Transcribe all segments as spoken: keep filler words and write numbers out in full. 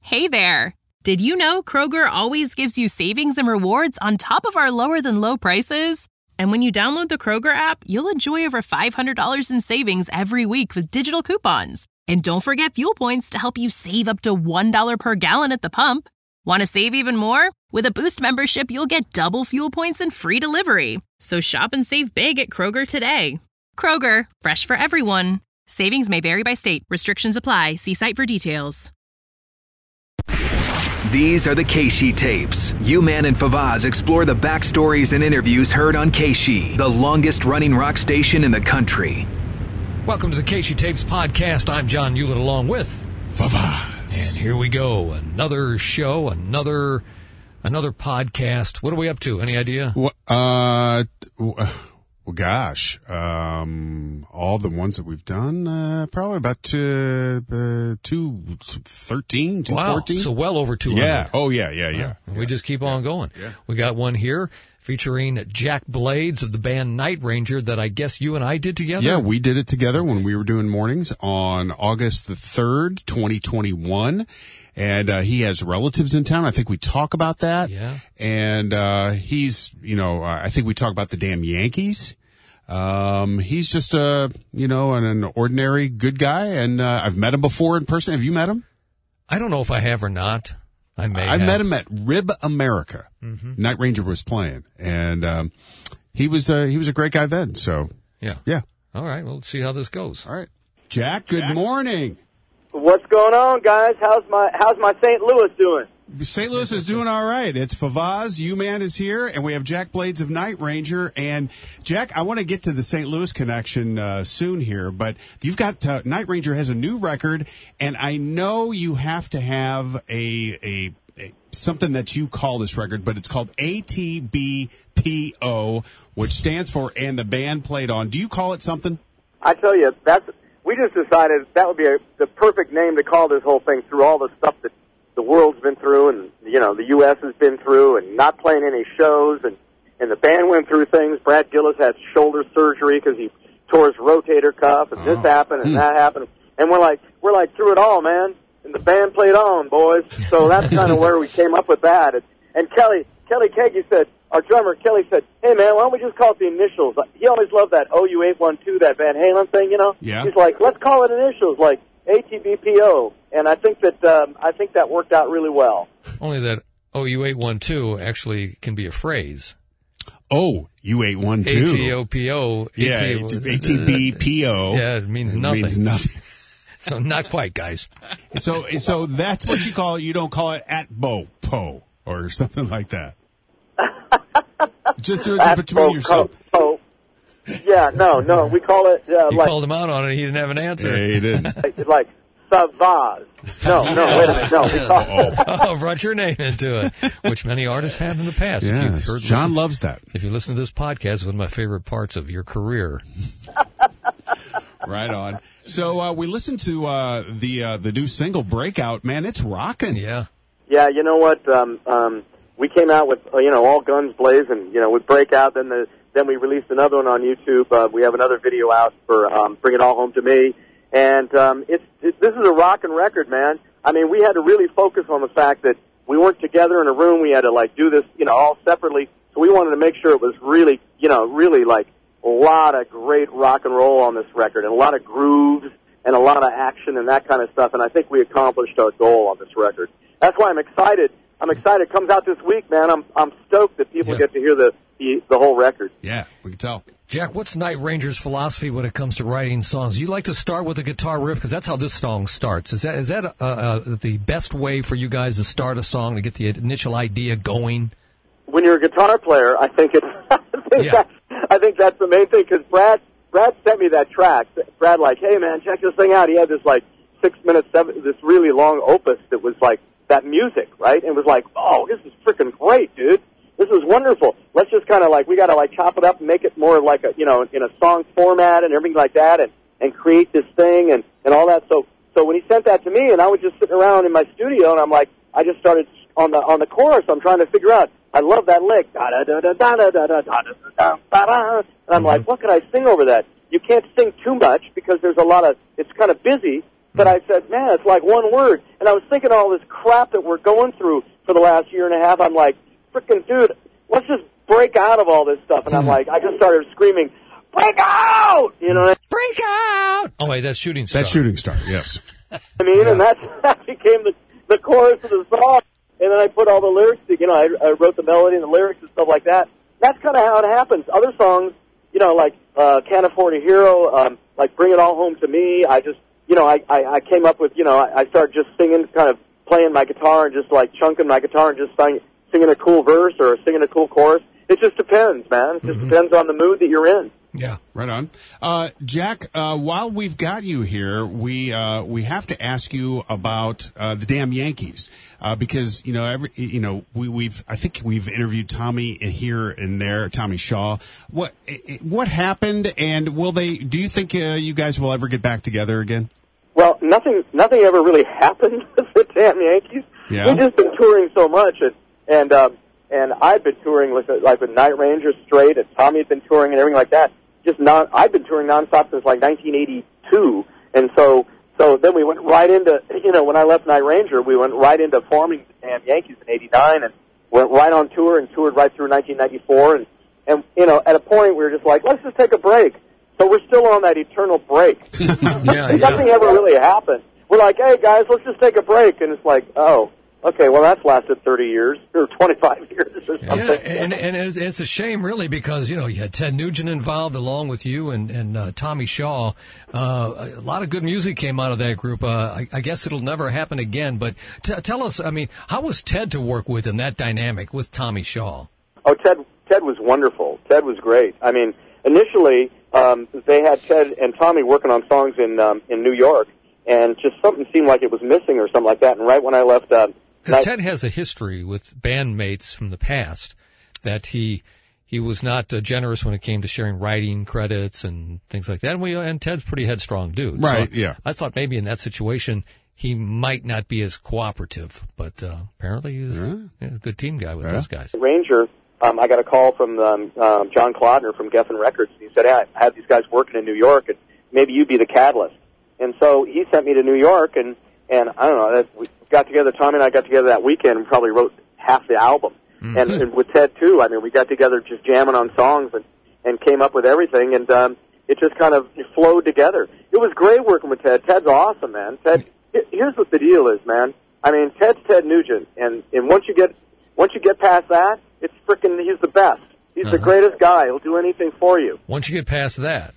Hey there! Did you know Kroger always gives you savings and rewards on top of our lower-than-low prices? And when you download the Kroger app, you'll enjoy over five hundred dollars in savings every week with digital coupons. And don't forget fuel points to help you save up to one dollar per gallon at the pump. Want to save even more? With a Boost membership, you'll get double fuel points and free delivery. So shop and save big at Kroger today. Kroger, fresh for everyone. Savings may vary by state. Restrictions apply. See site for details. These are the Keishi tapes. U-Man and Fawaz explore the backstories and interviews heard on Keishi, the longest-running rock station in the country. Welcome to the Keishi Tapes podcast. I'm John Hewlett along with Fawaz. And here we go. Another show, another another podcast. What are we up to? Any idea? Well, uh, well gosh, um, all the ones that we've done, uh, probably about two, uh, two thirteen, two fourteen. Wow, so well over two hundred. Yeah. Oh, yeah, yeah, yeah. Oh, yeah. We just keep on going. Yeah. We got one here featuring Jack Blades of the band Night Ranger that I guess you and I did together. Yeah, we did it together when we were doing mornings on August the third, twenty twenty-one. And uh, he has relatives in town. I think we talk about that. Yeah. And uh, he's, you know, uh, I think we talk about the damn Yankees. Um, he's just a, you know, an, an ordinary good guy. And uh, I've met him before in person. Have you met him? I don't know if I have or not. I may I have. met him at Rib America. Mm-hmm. Night Ranger was playing, and um, he was uh, he was a great guy then. So Yeah. yeah. All right, well, let's see how this goes. All right, Jack. Good Jack? morning. What's going on, guys? How's my How's my Saint Louis doing? Saint Louis is doing all right. It's Fawaz, U-Man is here, and we have Jack Blades of Night Ranger. And Jack, I want to get to the Saint Louis connection uh, soon here, but you've got uh, Night Ranger has a new record, and I know you have to have a a, a something that you call this record, but it's called A T B P O, which stands for "And the Band Played On." Do you call it something? I tell you, that's we just decided that would be a, the perfect name to call this whole thing through all the stuff that the world's been through, and you know the U S has been through, and not playing any shows, and and the band went through things. Brad Gillis had shoulder surgery because he tore his rotator cuff, and oh. this happened and hmm. that happened, and we're like we're like through it all, man. And the band played on, boys. So that's kind of where we came up with that. And, and Kelly Kelly Kagi said, our drummer Kelly said, "Hey man, why don't we just call it the initials?" He always loved that O U eight one two, that Van Halen thing, you know. Yeah. He's like, let's call it initials, like A T B P O. And I think that um, I think that worked out really well. Only that O U eight one two actually can be a phrase. Oh, U eight one two. A T O P O. Yeah, A T B P O. Yeah, it means nothing. It means nothing. So not quite, guys. So so that's what you call it. You don't call it at Bo Po or something like that. Just do it between yourself. Po. Yeah, no, no. We call it uh, you like. You called him out on it. He didn't have an answer. Yeah, he didn't. Like, like Savaz. No, no, wait a minute. No, we call oh. oh, brought your name into it, which many artists have in the past. Yeah, if you've heard, John listen, loves that. If you listen to this podcast, it's one of my favorite parts of your career. Right on. So uh, we listened to uh, the uh, the new single "Breakout." Man, it's rocking. Yeah. Yeah, you know what? Um, um, we came out with uh, you know all guns blazing. You know, with "Breakout." Then the then we released another one on YouTube. Uh, we have another video out for um, "Bring It All Home to Me," and um, it's it, this is a rocking record, man. I mean, we had to really focus on the fact that we weren't together in a room. We had to like do this, you know, all separately. So we wanted to make sure it was really, you know, really like. A lot of great rock and roll on this record, and a lot of grooves, and a lot of action, and that kind of stuff. And I think we accomplished our goal on this record. That's why I'm excited. I'm excited. It comes out this week, man. I'm I'm stoked that people yeah. get to hear the, the the whole record. Yeah, we can tell. Jack, what's Night Ranger's philosophy when it comes to writing songs? You like to start with a guitar riff because that's how this song starts. Is that is that uh, uh, the best way for you guys to start a song to get the initial idea going? When you're a guitar player, I think it's. I think yeah. that's, I think that's the main thing because Brad Brad sent me that track. Brad, like, hey man, check this thing out. He had this like six minutes, seven, this really long opus that was like that music, right? And it was like, oh, this is freaking great, dude. This is wonderful. Let's just kind of like we got to like chop it up and make it more like a you know in a song format and everything like that, and and create this thing and and all that. So so when he sent that to me, and I was just sitting around in my studio, and I'm like, I just started on the on the chorus. I'm trying to figure out. I love that lick. Da da da da da da da da da da da. And I'm like, what can I sing over that? You can't sing too much because there's a lot of. It's kind of busy, But I said, man, it's like one word. And I was thinking all this crap that we're going through for the last year and a half. I'm like, frickin' dude, let's just break out of all this stuff. And I'm like, I just started screaming, break out! You know what I mean? Break out! Oh, wait, that's Shooting Star. That's Shooting Star, yes. I mean, yeah. And that's, that became the, the chorus of the song. And then I put all the lyrics, to, you know, I, I wrote the melody and the lyrics and stuff like that. That's kind of how it happens. Other songs, you know, like uh, Can't Afford a Hero, um, like Bring It All Home to Me, I just, you know, I, I, I came up with, you know, I, I started just singing, kind of playing my guitar and just like chunking my guitar and just sing, singing a cool verse or singing a cool chorus. It just depends, man. It just mm-hmm. depends on the mood that you're in. Yeah, right on. Uh, Jack, uh, while we've got you here, we uh, we have to ask you about uh, the damn Yankees uh, because you know every you know we, we've I think we've interviewed Tommy here and there, Tommy Shaw. What what happened, and will they? Do you think uh, you guys will ever get back together again? Well, nothing nothing ever really happened with the damn Yankees. Yeah. We've just been touring so much, and and um, and I've been touring with like with Night Ranger straight, and Tommy's been touring and everything like that. Just non, I've been touring nonstop since like nineteen eighty-two, and so so then we went right into, you know, when I left Night Ranger, we went right into forming the damn Yankees in eighty-nine, and went right on tour and toured right through nineteen ninety-four, and and you know, at a point we were just like, let's just take a break. So we're still on that eternal break. yeah, yeah. Nothing ever really happened. We're like, hey guys, let's just take a break, and it's like, oh. Okay, well, that's lasted thirty years, or twenty-five years or something. Yeah, and, and it's, it's a shame, really, because, you know, you had Ted Nugent involved along with you and, and uh, Tommy Shaw. Uh, a lot of good music came out of that group. Uh, I, I guess it'll never happen again, but t- tell us, I mean, how was Ted to work with in that dynamic with Tommy Shaw? Oh, Ted Ted was wonderful. Ted was great. I mean, initially, um, they had Ted and Tommy working on songs in um, in New York, and just something seemed like it was missing or something like that, and right when I left... Uh, Because Ted has a history with bandmates from the past that he he was not uh, generous when it came to sharing writing credits and things like that. And, we, and Ted's a pretty headstrong dude. Right, so yeah. I thought maybe in that situation he might not be as cooperative, but uh, apparently he's yeah. Yeah, a good team guy with yeah. those guys. Ranger, um, I got a call from um, um, John Klodner from Geffen Records. He said, hey, I have these guys working in New York, and maybe you'd be the catalyst. And so he sent me to New York, and, and I don't know, that, we got together, Tommy and I got together that weekend and probably wrote half the album. Mm-hmm. And, and with Ted, too, I mean, we got together just jamming on songs and, and came up with everything, and um, it just kind of flowed together. It was great working with Ted. Ted's awesome, man. Ted, here's what the deal is, man. I mean, Ted's Ted Nugent, and, and once you get once you get past that, it's frickin' he's the best. He's uh-huh. the greatest guy. He'll do anything for you. Once you get past that.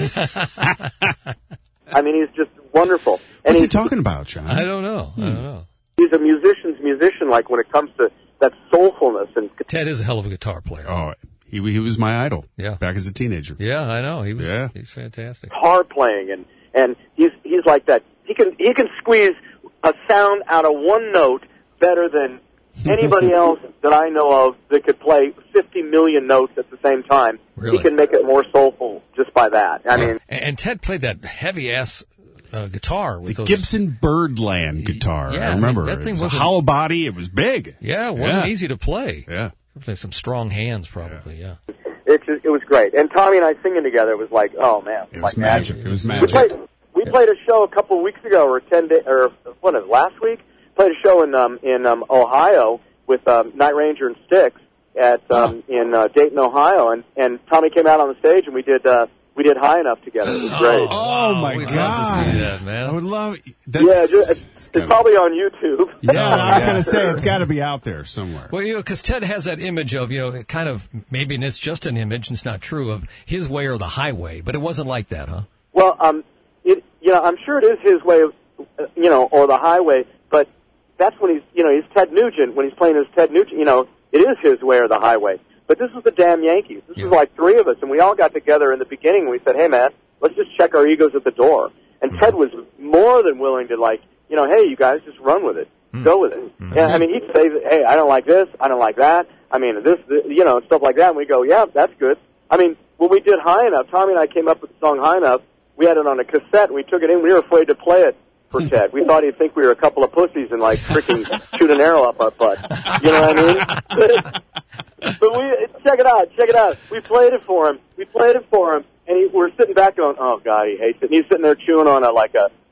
I mean, he's just wonderful. What's he talking about, John? I don't know. Hmm. I don't know. He's a musician's musician, like when it comes to that soulfulness. And Ted is a hell of a guitar player. Oh, he he was my idol. Yeah, back as a teenager. Yeah, I know. He was. Yeah. He's fantastic. Guitar playing, and and he's he's like that. He can he can squeeze a sound out of one note better than anybody else that I know of that could play fifty million notes at the same time. Really? He can make it more soulful just by that. I mean, and, and Ted played that heavy ass uh, guitar with the those... Gibson Birdland guitar. Yeah, I remember I mean, that thing it was wasn't... a hollow body. It was big. Yeah, it wasn't yeah. easy to play. Yeah, some strong hands, probably. Yeah, yeah. It it was great. And Tommy and I singing together it was like, oh man, it was like magic. magic. It was We magic. played, we yeah. played a show a couple of weeks ago, or ten day, or what? Was it, last week? Played a show in um, in um, Ohio with um, Night Ranger and Styx at um, oh. in uh, Dayton, Ohio, and and Tommy came out on the stage and we did uh, we did High Enough together. It was great. Oh, oh my We'd God! love to see that, man. I would love. That's, yeah, just, it's, it's kinda, probably on YouTube. Yeah, I was going to say it's got to be out there somewhere. Well, you know, because Ted has that image of, you know, kind of maybe it's just an image, and it's not true, of his way or the highway, but it wasn't like that, huh? Well, um, it you know, I'm sure it is his way of, uh, you know, or the highway, but that's when he's, you know, he's Ted Nugent. When he's playing as Ted Nugent, you know, it is his way or the highway. But this was the damn Yankees. This yeah. was like three of us, and we all got together in the beginning, and we said, hey, man, let's just check our egos at the door. And mm-hmm. Ted was more than willing to, like, you know, hey, you guys, just run with it. Mm-hmm. Go with it. Mm-hmm. And, I mean, he'd say, hey, I don't like this, I don't like that. I mean, this, this, you know, stuff like that. And we go, yeah, that's good. I mean, when we did High Enough, Tommy and I came up with the song High Enough. We had it on a cassette, and we took it in. We were afraid to play it for Ted. We thought he'd think we were a couple of pussies and, like, freaking shoot an arrow up our butt. You know what I mean? But, but we, check it out, check it out. We played it for him. We played it for him, and he, we're sitting back going, oh, God, he hates it. And he's sitting there chewing on a, like, a,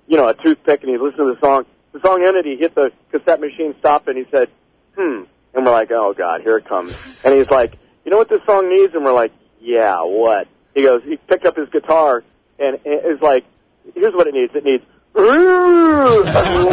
you know, a toothpick, and he listened to the song. The song ended, he hit the cassette machine, stopped, and he said, hmm. And we're like, oh, God, here it comes. And he's like, you know what this song needs? And we're like, yeah, what? He goes, he picked up his guitar, and it's like, here's what it needs. It needs, and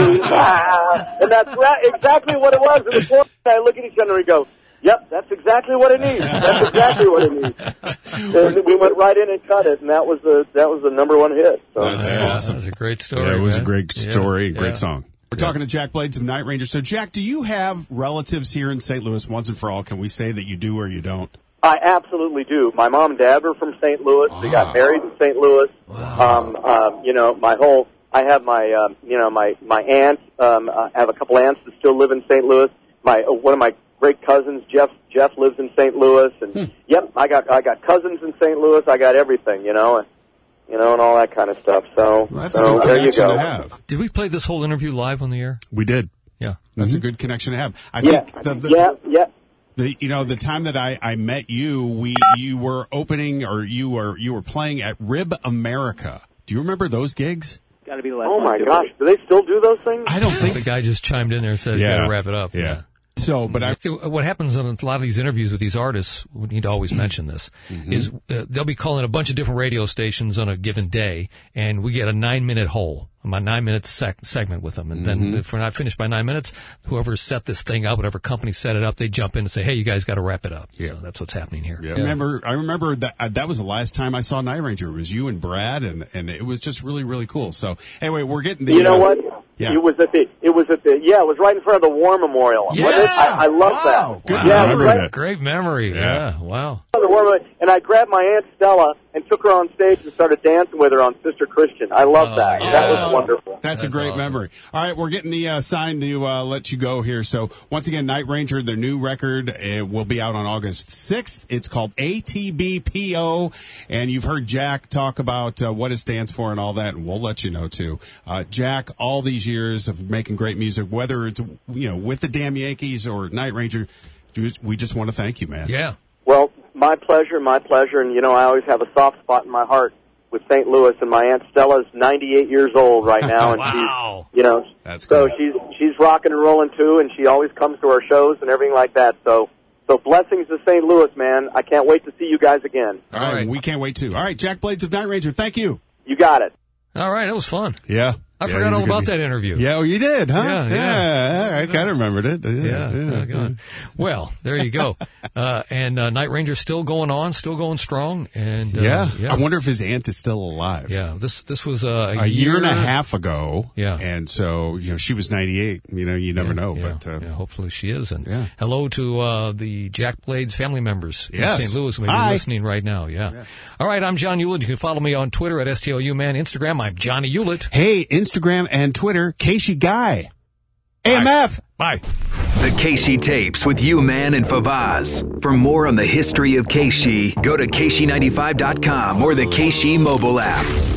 that's right, exactly what it was. And the four and I look at each other and we go, yep, that's exactly what it needs. That's exactly what it needs. And we went right in and cut it, and that was the that was the number one hit. So. That's yeah, awesome. That was a great story. Yeah, it was man. a great story, yeah. great yeah. song. We're yeah. talking to Jack Blades of Night Ranger. So, Jack, do you have relatives here in Saint Louis once and for all? Can we say that you do or you don't? I absolutely do. My mom and dad were from Saint Louis. Wow. They got married in Saint Louis. Wow. Um, um, you know, my whole. I have my, um, you know, my my aunt. Um, I have a couple aunts that still live in Saint Louis. My uh, one of my great cousins, Jeff. Jeff lives in Saint Louis, and hmm. yep, I got I got cousins in Saint Louis. I got everything, you know, and you know, and all that kind of stuff. So, well, that's so a good there you connection go. to have. Did we play this whole interview live on the air? We did. Yeah, that's mm-hmm. a good connection to have. I yeah, think the, the, yeah, yeah. The, you know, the time that I, I met you, we you were opening or you were you were playing at Rib America. Do you remember those gigs? Got to be the last Oh one, my too. gosh, do they still do those things? I don't think the guy just chimed in there and said, yeah. "You got to wrap it up." Yeah. yeah. So, but I, See, what happens in a lot of these interviews with these artists, we need to always mention this, mm-hmm. is uh, they'll be calling a bunch of different radio stations on a given day, and we get a nine-minute hole, a nine-minute sec- segment with them. And mm-hmm. then if we're not finished by nine minutes, whoever set this thing up, whatever company set it up, they jump in and say, hey, you guys got to wrap it up. Yeah. So that's what's happening here. Yeah. Yeah. Remember, I remember that uh, that was the last time I saw Night Ranger. It was you and Brad, and, and it was just really, really cool. So, anyway, we're getting the... You know uh, what? Yeah. It was at the. It was at the. Yeah, it was right in front of the War Memorial. Yeah. I, I love Wow. that. Good yeah, memory. right, That. Great memory. Yeah. Yeah. Wow. the War Memorial. And I grabbed my Aunt Stella and took her on stage and started dancing with her on Sister Christian. I love Oh, that. yeah. That was wonderful. That's, That's a great awesome. memory. All right, we're getting the uh, sign to uh, let you go here. So, once again, Night Ranger, their new record uh, will be out on August sixth. It's called A T B P O, and you've heard Jack talk about uh, what it stands for and all that, and we'll let you know, too. Uh, Jack, all these years of making great music, whether it's, you know, with the Damn Yankees or Night Ranger, we just want to thank you, man. Yeah. Well, my pleasure, my pleasure. And, you know, I always have a soft spot in my heart with Saint Louis. And my Aunt Stella's ninety-eight years old right now. And Wow. she's, you know, That's so cool. she's she's rocking and rolling, too. And she always comes to our shows and everything like that. So, so blessings to Saint Louis, man. I can't wait to see you guys again. All right, All right. we can't wait, too. All right, Jack Blades of Night Ranger, thank you. You got it. All right. That was fun. Yeah. I Yeah, forgot he's a all good about guy. that interview. Yeah, well, you did, huh? Yeah, yeah. I kind of remembered it. Yeah, Yeah, yeah. oh, God. Well, there you go. Uh, and uh, Night Ranger's still going on, still going strong. And uh, Yeah. yeah, I wonder if his aunt is still alive. yeah. This this was uh, a, A year and a half ago. Yeah. And so, you know, she was ninety-eight. You know, you never Yeah, know. yeah, but uh, yeah, hopefully she is. And Yeah. hello to uh, the Jack Blades family members Yes. in Saint Louis who may Hi. be listening right now. Yeah. yeah. All right, I'm John Hewlett. You can follow me on Twitter at S T L U Man. Instagram, I'm Johnny Hewlett. hey, Instagram and Twitter, Casey Guy. A M F. Bye. The Casey Tapes with you, man, and Favaz. For more on the history of Casey, go to Casey ninety-five dot com or the Casey mobile app.